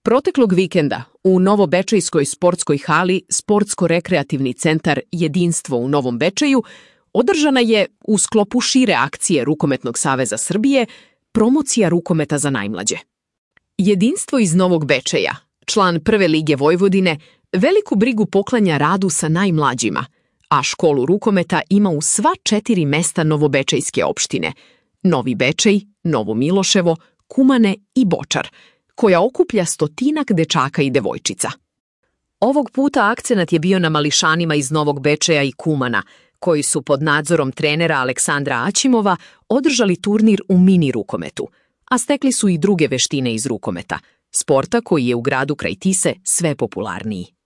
Proteklog vikenda u Novobečejskoj sportskoj hali Sportsko-rekreativni centar Jedinstvo u Novom Bečeju održana je, u sklopu šire akcije Rukometnog saveza Srbije, promocija rukometa za najmlađe. Jedinstvo iz Novog Bečeja, član Prve lige Vojvodine, veliku brigu poklanja radu sa najmlađima, a školu rukometa ima u sva 4 mesta Novobečejske opštine – Novi Bečej, Novo Miloševo, Kumane i Bočar, koja okuplja 100-ak dečaka i devojčica. Ovog puta akcenat je bio na mališanima iz Novog Bečeja i Kumana, koji su pod nadzorom trenera Aleksandra Aćimova održali turnir u mini rukometu, a stekli su i druge veštine iz rukometa, sporta koji je u gradu kraj Tise sve popularniji.